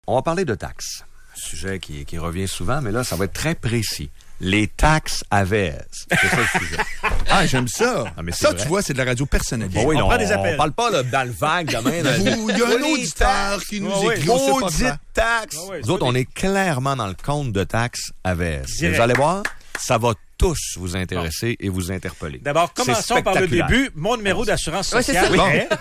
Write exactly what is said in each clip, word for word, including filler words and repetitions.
On va parler de taxes. Un sujet qui, qui revient souvent, mais là, ça va être très précis. Les taxes à V S. C'est ça le sujet. Ah, j'aime ça. Ah, mais c'est ça, vrai. tu vois, c'est de la radio personnalisée. Bon, oui, on non, prend des on, appels. on parle pas là, dans le vague demain. Là. Vous, il y a un Les auditeur taxes. qui nous Ah oui. écrit. on sait pas Maudite quoi. taxe. Ah oui, Nous autres, c'est on est clairement dans le compte de taxes à V S. Et Direct. vous allez voir, ça va tous vous intéresser et vous interpeller. D'abord, C'est commençons par le spectaculaire. début. Mon numéro d'assurance Ouais, c'est sociale ça. est...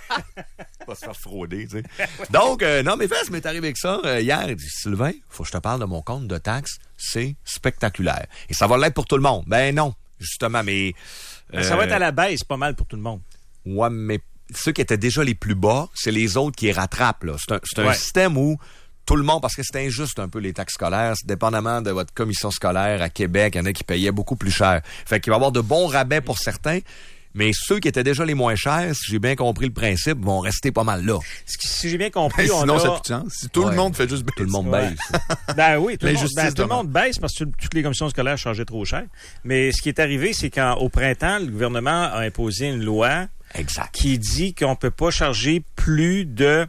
Pas se faire frauder, tu sais. Donc, euh, non, mais Vess m'est arrivé avec ça euh, hier. Il dit, Sylvain, faut que je te parle de mon compte de taxes. C'est spectaculaire. Et ça va l'être pour tout le monde. Ben non, justement, mais... Ben, ça va être à la baisse, pas mal pour tout le monde. Ouais, mais ceux qui étaient déjà les plus bas, c'est les autres qui les rattrapent, là. C'est un, c'est un Ouais. système où tout le monde, parce que c'est injuste un peu les taxes scolaires, c'est dépendamment de votre commission scolaire à Québec, il y en a qui payaient beaucoup plus cher. Fait qu'il va y avoir de bons rabais pour certains, mais ceux qui étaient déjà les moins chers, si j'ai bien compris le principe, vont rester pas mal là. Ce qui- Si j'ai bien compris, Ben, on sinon, a... ça n'a plus de sens. Si tout Ouais. le monde fait juste Tout le monde Ouais. baisse. Ben oui, tout le, monde, L'injustice ben, tout le demeure. monde baisse parce que toutes les commissions scolaires changeaient trop cher. Mais ce qui est arrivé, c'est qu'au printemps, le gouvernement a imposé une loi Exact. qui dit qu'on peut pas charger plus de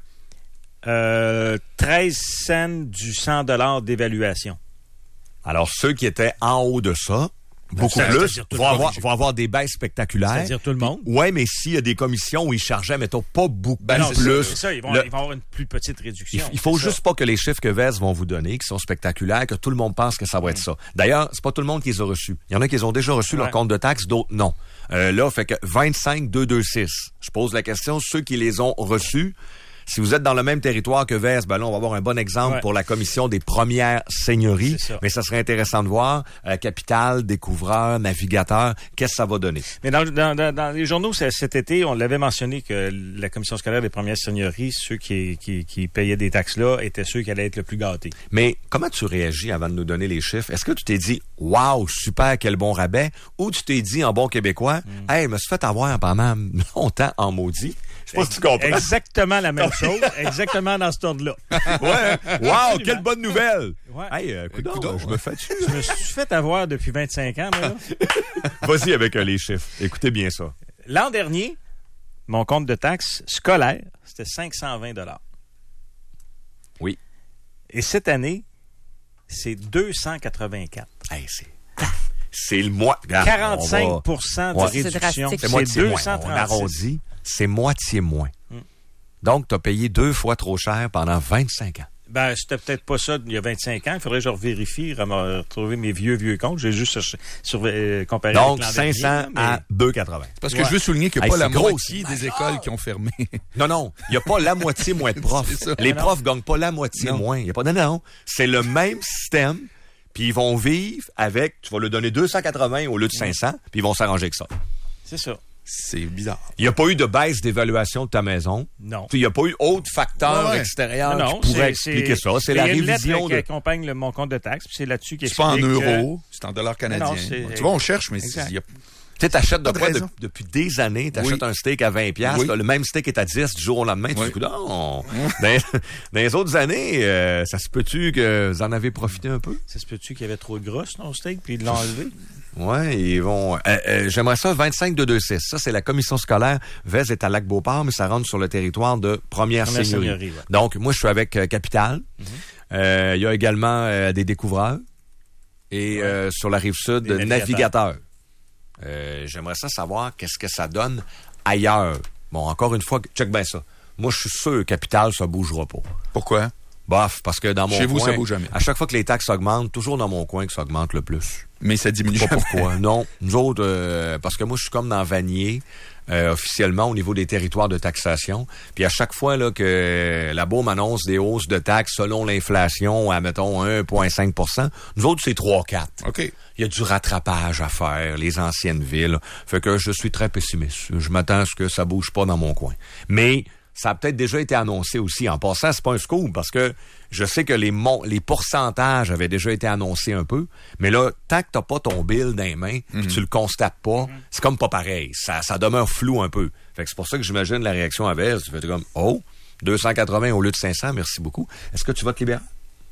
euh, treize cents du cent dollars d'évaluation. Alors, ceux qui étaient en haut de ça, beaucoup ça, plus, c'est-à-dire tout vont le monde. avoir, vont avoir des baisses spectaculaires. C'est-à-dire tout le monde. Ouais, mais s'il y a des commissions où ils chargeaient, mettons, pas beaucoup Ben non, c'est plus. ça, c'est ça, ils vont, le- ils vont avoir une plus petite Il, réduction. il faut C'est juste ça. pas que les chiffres que Vez vont vous donner, qui sont spectaculaires, que tout le monde pense que ça va être ça. D'ailleurs, c'est pas tout le monde qui les a reçus. Il y en a qui les ont déjà reçus, leur Ouais. compte de taxes, d'autres non. Euh, là, fait que vingt-cinq deux deux six. Je pose la question, ceux qui les ont reçus, si vous êtes dans le même territoire que Vez, ben là, on va avoir un bon exemple Ouais. pour la commission des premières seigneuries. C'est ça. Mais ça serait intéressant de voir, euh, Capital, Découvreur, Navigateur, qu'est-ce que ça va donner? Mais dans, dans, dans, dans les journaux c'est- cet été, on l'avait mentionné que la commission scolaire des premières seigneuries, ceux qui, qui, qui payaient des taxes-là, étaient ceux qui allaient être le plus gâtés. Mais comment tu réagis avant de nous donner les chiffres? Est-ce que tu t'es dit « Wow, super, quel bon rabais » ou tu t'es dit en bon québécois « Hey, je me suis fait avoir pendant longtemps en maudit. » Je sais pas si tu comprends. Exactement la même chose, exactement dans cet ordre-là. Ouais. Wow, quelle bonne nouvelle. Ouais. Hey, euh, coudonc, coudonc, je me fais dessus. Je me suis fait avoir depuis vingt-cinq ans, moi, là. Vas-y avec euh, les chiffres. Écoutez bien ça. L'an dernier, mon compte de taxes scolaire, c'était cinq cent vingt dollars. Oui. Et cette année, c'est deux cent quatre-vingt-quatre. Hey, c'est... C'est le mois. Regarde, quarante-cinq on va- pour cent de Ouais. C'est réduction. drastique. C'est C'est moitié deux moins. cent On trente-six. arrondit, c'est moitié moins. Mm. Donc, tu as payé deux fois trop cher pendant vingt-cinq ans. Ben, c'était peut-être pas ça il y a vingt-cinq ans. Il faudrait que je revérifie, rem- retrouver mes vieux, vieux comptes. J'ai juste cherché- sur, euh, comparé Donc, avec l'an dernier, cinq cents mais- à deux quatre-vingts. Parce que Ouais. je veux souligner qu'il n'y a Hey, pas la c'est gros, moitié des écoles qui ont fermé. Non, non, il n'y a pas la moitié moins de profs. C'est ça. Les Non, profs gagnent pas la moitié Non. moins. Il y a pas, non, non, c'est le même système, puis ils vont vivre avec, tu vas leur donner deux cent quatre-vingts au lieu de cinq cents, puis ils vont s'arranger avec ça. C'est ça. C'est bizarre. Il n'y a pas eu de baisse d'évaluation de ta maison. Non. Il n'y a pas eu autre facteur Ouais, ouais. extérieur Non, qui pourrait c'est- expliquer ça. C'est il y la a une lettre révision qui de... accompagne le, mon compte de taxes, puis c'est là-dessus qu'il C'est pas en explique que- euros, c'est en dollars canadiens. Non, c'est- tu vois, on cherche, mais Exact. il y a... Tu sais, t'achètes de Pas de quoi de- raison. depuis des années, t'achètes Oui. un steak à vingt piastres, Oui. là, le même steak est à dix du jour au lendemain, tu Oui. dis, non. Dans, dans les autres années, euh, ça se peut-tu que vous en avez profité un peu? Ça se peut-tu qu'il y avait trop de gros dans le steak, puis ils l'ont enlevé? Ouais, ils vont. euh, euh, J'aimerais ça vingt-cinq deux deux six. Ça, c'est la commission scolaire. Vez est à Lac-Beauport, mais ça rentre sur le territoire de Première, Première Seigneurie. Seigneurie, ouais. Donc, moi, je suis avec euh, Capital. Euh, Il y a également euh, des découvreurs. Et Ouais. euh, sur la rive sud, Des navigateurs. navigateurs. Euh, J'aimerais ça savoir qu'est-ce que ça donne ailleurs. Bon, encore une fois, check bien ça. Moi, je suis sûr, Capital, ça bougera pas. Pourquoi? Bof, parce que dans mon Chez coin... vous, ça bouge jamais. À chaque fois que les taxes augmentent, toujours dans mon coin que ça augmente le plus. Mais ça diminue Pas jamais. pourquoi. Non, nous autres, euh, parce que moi, je suis comme dans Vanier, euh, officiellement, au niveau des territoires de taxation. Puis à chaque fois là que la Beaume annonce des hausses de taxes selon l'inflation à, mettons, un virgule cinq pour cent, nous autres, c'est trois à quatre. OK. Il y a du rattrapage à faire, les anciennes villes. Fait que je suis très pessimiste. Je m'attends à ce que ça bouge pas dans mon coin. Mais ça a peut-être déjà été annoncé aussi. En passant, c'est pas un scoop parce que je sais que les mon- les pourcentages avaient déjà été annoncés un peu. Mais là, tant que t'as pas ton bill dans les mains, puis tu le constates pas, c'est comme pas pareil. Ça, ça demeure flou un peu. Fait que c'est pour ça que j'imagine la réaction à Vez. Tu fais comme, oh, deux cent quatre-vingts au lieu de cinq cents, merci beaucoup. Est-ce que tu votes libéral?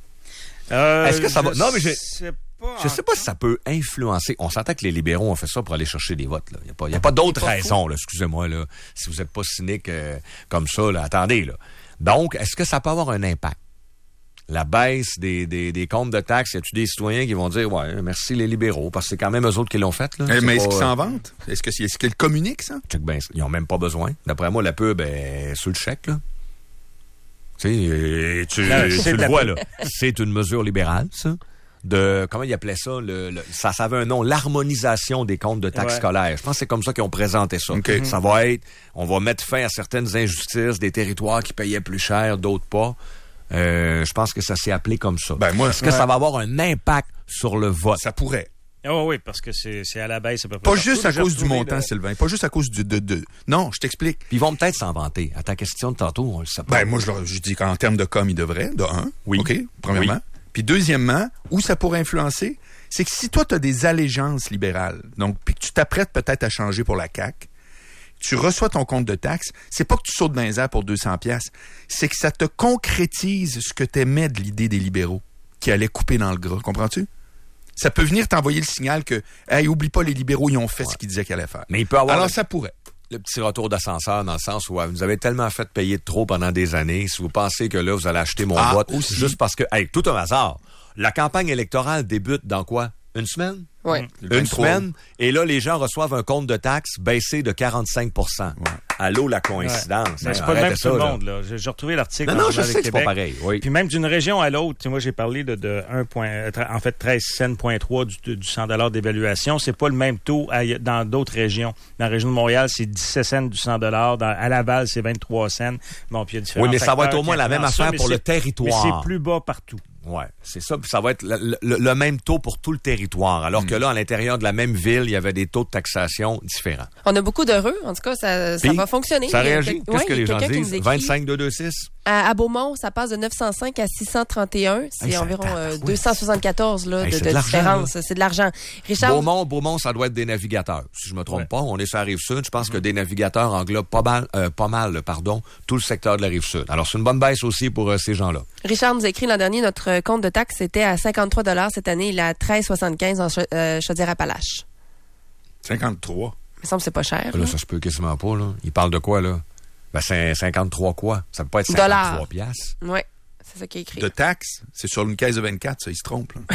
Euh, Est-ce que ça va- je Non, mais j'ai- sais pas Je sais pas si ça peut influencer. On s'entend que les libéraux ont fait ça pour aller chercher des votes. Il n'y a pas, y a pas d'autre raison. Là. Excusez-moi, là, si vous n'êtes pas cynique euh, comme ça. Là, attendez. Là. Donc, est-ce que ça peut avoir un impact? la baisse des, des, des comptes de taxes, y a-tu des citoyens qui vont dire, ouais, merci les libéraux, parce que c'est quand même eux autres qui l'ont fait, là. Eh, mais est-ce pas, qu'ils s'en vantent? Est-ce que c'est, est-ce qu'ils communiquent, ça? Check ben, ils ont même pas besoin. D'après moi, la pub est sur le chèque, là. Tu sais, tu, Là, tu c'est le la vois, pub. là. C'est une mesure libérale, ça. De, comment ils appelaient ça? Le, le, ça, ça avait un nom, l'harmonisation des comptes de taxes Ouais. scolaires. Je pense que c'est comme ça qu'ils ont présenté ça. Okay. Ça va être, on va mettre fin à certaines injustices, des territoires qui payaient plus cher, d'autres pas. Euh, je pense que ça s'est appelé comme ça. Ben, moi, Est-ce que ça va avoir un impact sur le vote? ça pourrait. Oh oui, parce que c'est, c'est à la baisse à peu près. Pas juste à J'ai cause du retrouvé montant, le- Sylvain. Pas juste à cause du, de, de... Non, je t'explique. Puis ils vont peut-être s'en vanter. À ta question de tantôt, on le sait pas. Ben, moi, je, leur- je dis qu'en termes de com, ils devraient, de un. Oui. OK, premièrement. Oui. Puis deuxièmement, où ça pourrait influencer, c'est que si toi, tu as des allégeances libérales, donc, puis que tu t'apprêtes peut-être à changer pour la C A Q, tu reçois ton compte de taxes, c'est pas que tu sautes dans les airs pour deux cents piastres, c'est que ça te concrétise ce que t'aimais de l'idée des libéraux, qui allaient couper dans le gras, comprends-tu? Ça peut venir t'envoyer le signal que, hey, oublie pas, les libéraux, ils ont fait ce qu'ils disaient qu'ils allaient faire. Mais il peut avoir Alors, le, ça pourrait. le petit retour d'ascenseur dans le sens où euh, vous avez tellement fait payer de trop pendant des années. Si vous pensez que là, vous allez acheter mon Ah, vote aussi. juste parce que, hey, tout un hasard. La campagne électorale débute dans quoi? Une semaine? Oui. Le Une vingt-trois. semaine, et là, les gens reçoivent un compte de taxes baissé de quarante-cinq pour cent. Ouais. Allô, la Ouais. coïncidence. Mais hein, c'est pas le même arrêtez pour tout ça, le là. monde, là. J'ai, j'ai retrouvé l'article. Non, dans non, le je Journal sais de que c'est pas Québec. pareil, oui. Puis même d'une région à l'autre, tu sais, moi j'ai parlé de, de un point, en fait treize cents point trois du, du cent dollars d'évaluation. C'est pas le même taux à- dans d'autres régions. Dans la région de Montréal, c'est dix-sept cents du cent dollars. Dans, à Laval, c'est vingt-trois cents. Bon, puis il y a différents Oui, mais ça va être facteurs au moins qui la même influencent ça, affaire mais pour le c'est- territoire. Mais c'est plus bas partout. Ouais, c'est ça. Puis ça va être le, le- le même taux pour tout le territoire. Alors que là, à l'intérieur de la même ville, il y avait des taux de taxation différents. On a beaucoup d'heureux. En tout cas, ça, ça Puis, va fonctionner. Ça Il y a réagit. quel- Qu'est-ce ouais, que il y a les gens quelqu'un qui disent? nous écrit. vingt-cinq, deux, deux, six? À, à Beaumont, ça passe de neuf cent cinq à six cent trente et un. C'est Hey, ça environ euh, tabarouette. deux cent soixante-quatorze là, Hey, de, c'est de de l'argent, différence. C'est de l'argent. Richard, Beaumont, Beaumont, ça doit être des navigateurs. Si je me trompe Ouais. pas, on est sur la Rive-Sud. Je pense que des navigateurs englobent pas mal, euh, pas mal, pardon, tout le secteur de la Rive-Sud. Alors, c'est une bonne baisse aussi pour euh, ces gens-là. Richard nous a écrit l'an dernier, notre euh, compte de taxe était à cinquante-trois dollars. Cette année, il est à treize soixante-quinze en Cha- euh, Chaudière-Appalaches. cinquante-trois. Il me semble que c'est pas cher. Là, là. ça se peut quasiment pas, là. Il parle de quoi, là? Ben, c'est cinquante-trois quoi? Ça peut pas être Dollars. cinquante-trois piastres. Oui, c'est ça qui est écrit. De taxes, c'est sur une caisse de vingt-quatre, ça, il se trompe. Là.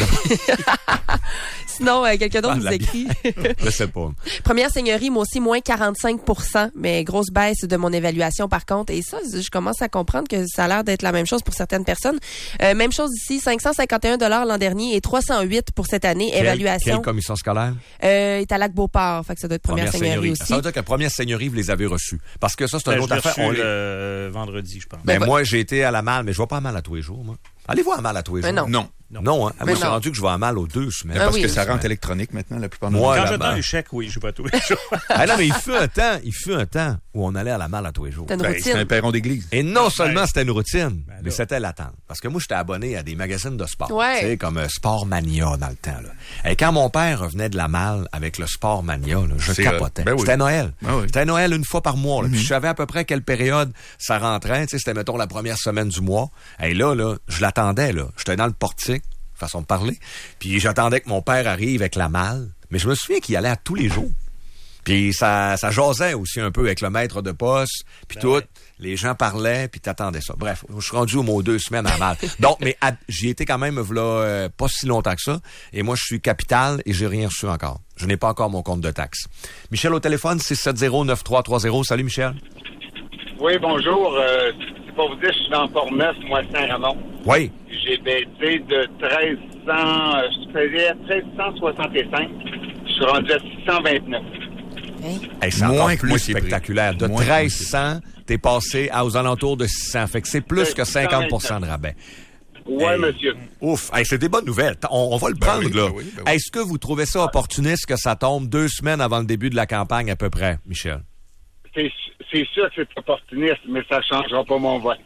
Sinon, euh, quelqu'un d'autre Ah, nous la écrit. Je sais pas. Première seigneurie, moi aussi, moins quarante-cinq pour cent, mais grosse baisse de mon évaluation par contre. Et ça, je commence à comprendre que ça a l'air d'être la même chose pour certaines personnes. Euh, même chose ici, cinq cent cinquante et un dollars l'an dernier et trois cent huit pour cette année. Quelle- évaluation Quelle commission scolaire? euh, est à Lac-Beauport, fait que ça doit être première, seigneurie, aussi. Ça veut dire que la première seigneurie, vous les avez reçus. Parce que ça, c'est Ben, une je autre l'ai affaire. reçu On les- le vendredi, je pense. Ben, Ben, moi, j'ai été à la malle, mais je vais pas à Mal à tous les jours, moi. Allez voir à Mal à tous les Ben jours. non. Non. Non. Non, hein? Ah, Mais moi, je suis non. rendu que je vais à Mal aux deux semaines. Ah Parce oui, que ça oui. rentre électronique maintenant, la plupart de Moi, nos Quand la je malle. donne les chèques, oui, je vais tous les jours. Ah non, mais il fut un temps, il fut un temps où on allait à la Malle à tous les jours. T'as une Ben, routine. c'est un perron d'église. Et non Ben, seulement c'était une routine, ben mais là. c'était l'attente. Parce que moi, j'étais abonné à des magazines de sport. Ouais. Tu sais, comme euh, Sport Mania dans le temps. Là. Et quand mon père revenait de la Malle avec le Sport Mania, là, je C'est, capotais. euh, ben oui. C'était Noël. Ben oui. C'était Noël une fois par mois. Là. Puis Mhm. je savais à peu près quelle période ça rentrait. Tu sais, c'était, mettons, la première semaine du mois. Et là, là, je l'attendais. Là. J'étais dans le portique, façon de parler. Puis j'attendais que mon père arrive avec la malle. Mais je me souviens qu'il y allait à tous les jours. Puis ça, ça jasait aussi un peu avec le maître de poste, puis Ben tout. ouais. Les gens parlaient, puis t'attendais ça. Bref, je suis rendu au mot deux semaines à mal. Donc, mais à- j'y étais quand même v'là, euh, pas si longtemps que ça. Et moi, je suis capital et j'ai rien reçu encore. Je n'ai pas encore mon compte de taxe. Michel au téléphone, six sept zéro neuf trois trois zéro. Salut, Michel. Oui, bonjour. Euh, c'est pour vous dire, je suis dans Port-Neuf, moi, Saint-Ramon. Oui. J'ai baissé de treize cents, euh, je faisais treize cent soixante-cinq. Je suis rendu à six cent vingt-neuf. Hein? Hey, c'est Moins encore que plus moi qui ai pris. spectaculaire. De Moins que treize cents, t'es passé à aux alentours de six cents. Fait que c'est plus que cinquante pour cent de rabais. Oui, Hey. monsieur. Ouf, hey, c'est des bonnes nouvelles. On, on va le Ben prendre, oui, là. ben oui, ben oui. Est-ce que vous trouvez ça opportuniste que ça tombe deux semaines avant le début de la campagne à peu près, Michel? C'est, c'est sûr que c'est opportuniste, mais ça ne changera pas mon vote.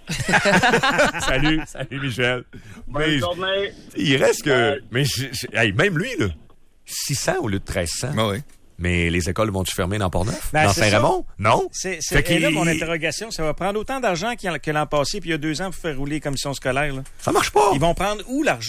Salut, salut Michel. Bonne Mais journée. il reste que... Bye. Mais je- je- hey, même lui, là, six cents au lieu de treize cents. Ben oui. Mais les écoles vont-tu fermer dans Port-Neuf? Ben, dans c'est Saint-Raymond? Non? C'est, Fait c'est et qu'il- là mon interrogation. Ça va prendre autant d'argent qu'il y en- que l'an passé, puis il y a deux ans pour faire rouler les commissions scolaires. Là. Ça marche pas. Ils vont prendre où l'argent?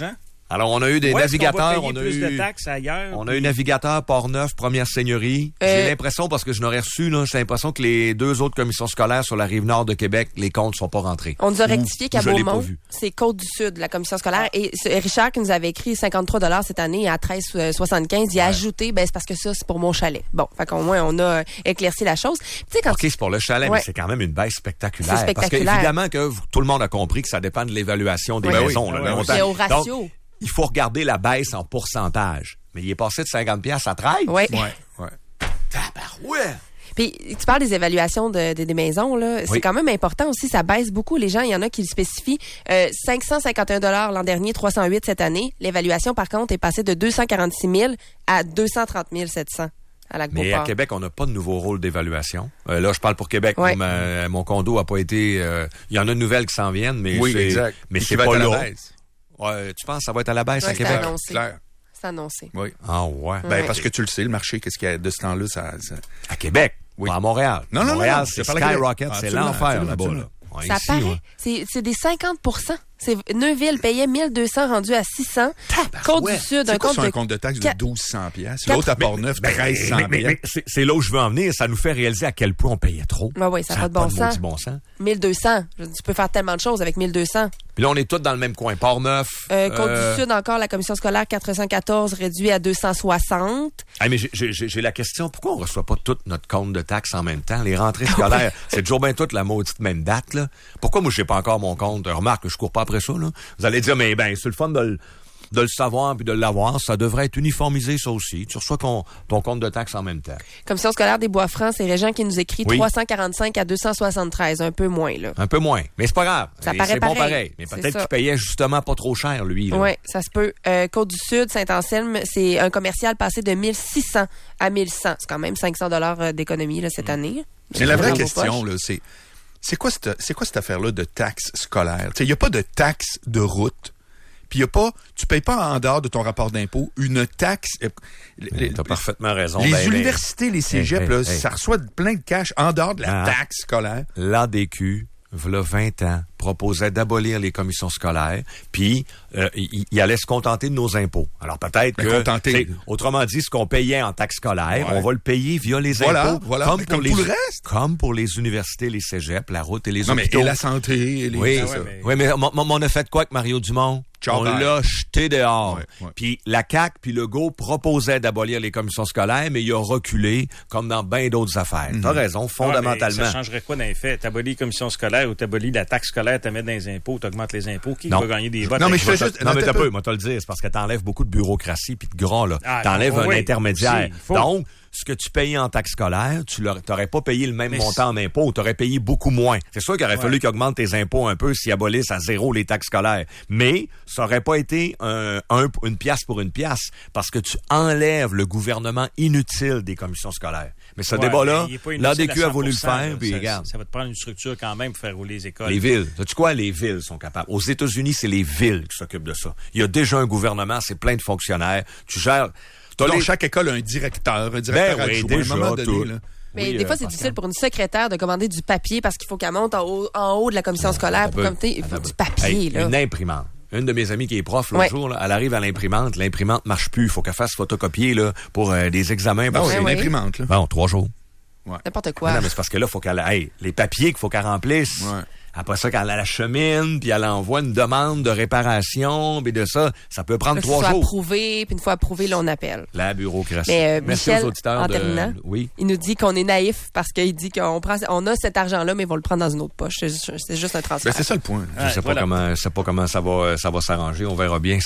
Alors, on a eu des Ouais, navigateurs, on, on a plus eu... de taxes ailleurs. On a puis... eu navigateur, Port-Neuf, Première Seigneurie. Euh, J'ai l'impression, parce que je n'aurais reçu, là, j'ai l'impression que les deux autres commissions scolaires sur la rive nord de Québec, les comptes sont pas rentrés. On nous a rectifié qu'à je l'ai pas Beaumont, vu. c'est Côte-du-Sud, la commission scolaire. Et ce- Richard, qui nous avait écrit cinquante-trois dollars cette année à treize soixante-quinze, il a ajouté, ben, c'est parce que ça, c'est pour mon chalet. Bon, fait qu'au moins, on a euh, éclairci la chose. Puis, tu sais, quand OK, c'est pour le chalet, Ouais. mais c'est quand même une baisse spectaculaire. C'est spectaculaire. Parce que, évidemment, que vous- tout le monde a compris que ça dépend de l'évaluation des Oui. maisons. Ben là, oui, le oui, montant. c'est au ratio. Donc, il faut regarder la baisse en pourcentage. Mais il est passé de cinquante piastres à treize. Ouais. Ouais, ouais. Tabarouette! Puis tu parles des évaluations de, de- des maisons, là. C'est Oui. quand même important aussi. Ça baisse beaucoup. Les gens, il y en a qui le spécifient. Euh, cinq cent cinquante et un dollars l'an dernier, trois cent huit cette année. L'évaluation, par contre, est passée de deux cent quarante-six mille à deux cent trente mille sept cents à Mais à Lac-Beauport. Québec, on n'a pas de nouveau rôle d'évaluation. Euh, là, je parle pour Québec. Ouais. Ma- mon condo a pas été... euh, il y en a de nouvelles qui s'en viennent, mais Oui, c'est, exact. mais Qui c'est va pas être à la là. baisse. Ouais, tu penses que ça va être à la baisse Ouais, à c'est Québec? annoncé. Clair. C'est annoncé. Oui. Ah ouais. Ben, Ouais. parce que tu le sais, le marché, qu'est-ce qu'il y a de ce temps-là, ça, ça... À Québec, Oui. pas à Montréal. Non, non, Montréal, non, c'est je parle à Québec. skyrocket, Ah, c'est absolument, l'enfer absolument, là-bas. Là. absolument. Ouais, Ça ici, paraît. ouais. C'est, c'est des cinquante pour cent. C'est, Neuville payait mille deux cents rendu à six cents. Côte-du-Sud, C'est un quoi compte sur un de... compte de taxe de Quatre- douze cents piastres? Quatre- L'autre à Port-Neuf, Ben, treize cents mais, mais- mais piastres. c'est, c'est là où je veux en venir. Ça nous fait réaliser à quel point on payait trop. Ben oui, ça n'a a pas de bon maudit sens. bon sens. mille deux cents. Je veux dire, tu peux faire tellement de choses avec mille deux cents. Puis là, on est tous dans le même coin. Port-Neuf. Euh, euh, Côte-du-Sud, encore, la commission scolaire quatre cent quatorze réduit à deux cent soixante. hey, mais j'ai, j'ai, j'ai la question, pourquoi on reçoit pas tout notre compte de taxes en même temps? Les rentrées scolaires, c'est toujours bien toute la maudite même date, là. Pourquoi moi, j'ai pas encore mon compte? Remarque, je cours pas après ça, là. Vous allez dire, mais ben, c'est le fun de le, de le savoir puis de l'avoir. Ça devrait être uniformisé, ça aussi. Tu reçois ton, ton compte de taxes en même temps. Commission scolaire des Bois-Francs, c'est Régent qui nous écrit Oui. trois cent quarante-cinq à deux cent soixante-treize, un peu moins, là. Un peu moins. Mais c'est pas grave. Ça Et paraît c'est bon pareil. pareil. Mais C'est peut-être ça. qu'il payait justement pas trop cher, lui, là. Oui, ça se peut. Euh, Côte-du-Sud, Saint-Anselme, c'est un commercial passé de mille six cents à mille cent. C'est quand même cinq cents dollars d'économie là, cette année. Mais la vraie Dans vos question, poches. là, c'est, c'est quoi cette, c'est quoi cette affaire-là de taxe scolaire? Il n'y a pas de taxe de route. Puis il y a pas, tu payes pas en dehors de ton rapport d'impôt une taxe. euh, les- T'as parfaitement raison. les Ben, ben, universités, les cégeps, hey, là, hey, hey. ça reçoit plein de cash en dehors de la Ah. taxe scolaire. l'A D Q, v'là vingt ans, proposait d'abolir les commissions scolaires, puis euh, il, il allait se contenter de nos impôts. Alors peut-être Mais que, contenter. tu sais, autrement dit, ce qu'on payait en taxes scolaires, Ouais. on va le payer via les Voilà, impôts, voilà, comme mais pour comme les tout le reste. comme pour les universités, les cégeps, la route et les Non, mais hôpitaux. et la santé, et les, Oui, c'est Ah ouais, ça. mais- oui, mais on, on- on a fait quoi avec Mario Dumont? Ciao, on bye. l'a jeté dehors. Ouais, ouais. Puis la C A Q puis Legault proposaient d'abolir les commissions scolaires, mais il a reculé, comme dans bien d'autres affaires. Mhm. T'as raison, Ouais, fondamentalement. mais ça changerait quoi dans les faits? T'abolis les commissions scolaires ou t'abolis la taxe scolaire, t'as mis dans les impôts, t'augmentes les impôts. Qui Non. va gagner des votes? Non, mais avec je fais ça? juste- Non, mais attends t'as un peu. peu, moi, te le dire, c'est parce que t'enlèves beaucoup de bureaucratie puis de gras, là. Ah, T'enlèves non, un oui, intermédiaire. aussi, il faut. Donc, ce que tu payais en taxes scolaires, tu l'aurais- t'aurais pas payé le même Mais montant en impôts, t'aurais payé beaucoup moins. C'est sûr qu'il aurait Ouais. fallu qu'ils augmentent tes impôts un peu s'ils abolissent à zéro les taxes scolaires. Mais, ça aurait pas été un, un- une pièce pour une pièce, parce que tu enlèves le gouvernement inutile des commissions scolaires. Mais ce Ouais, débat-là, mais il est pas inutile l'A D Q à a voulu le cent pour cent, faire, là. puis Ça- regarde. Ça va te prendre une structure quand même pour faire rouler les écoles. Les villes. Sais-tu quoi? Les villes sont capables. Aux États-Unis, c'est les villes qui s'occupent de ça. Il y a déjà un gouvernement, c'est plein de fonctionnaires. Tu gères... t'as Donc, les- chaque école a un directeur, un directeur Ben oui, adjoint. déjà, à un moment donné, tout. là. Mais Oui, des euh, fois, c'est Pascal. difficile pour une secrétaire de commander du papier parce qu'il faut qu'elle monte en haut, en haut de la commission scolaire pour Attends un peu. commander. Il faut Attends un du peu. papier, Hey, là. Une imprimante. Une de mes amies qui est prof l'autre Ouais. jour, là, elle arrive à l'imprimante, l'imprimante marche plus. Il faut qu'elle fasse photocopier là, pour euh, des examens. Ah Pour oui, ses- une oui. imprimante, là. Bon, trois jours. N'importe quoi. Non, mais c'est parce que là, faut qu'elle... Hey, les papiers qu'il faut qu'elle remplisse. Ouais. Après ça, quand elle achemine, puis elle envoie une demande de réparation, puis de ça, ça peut prendre Faut que ce trois soit jours. approuvé, puis une fois approuvé, là, on appelle. La bureaucratie. Mais euh, Merci Michel, aux auditeurs en de... terminant, Oui. il nous dit qu'on est naïf parce qu'il dit qu'on prend, on a cet argent-là, mais ils vont le prendre dans une autre poche. C'est juste, c'est juste un transfert. Ben, c'est ça le point. Je Ouais, sais pas voilà. comment, je sais pas comment ça va, ça va s'arranger. On verra bien.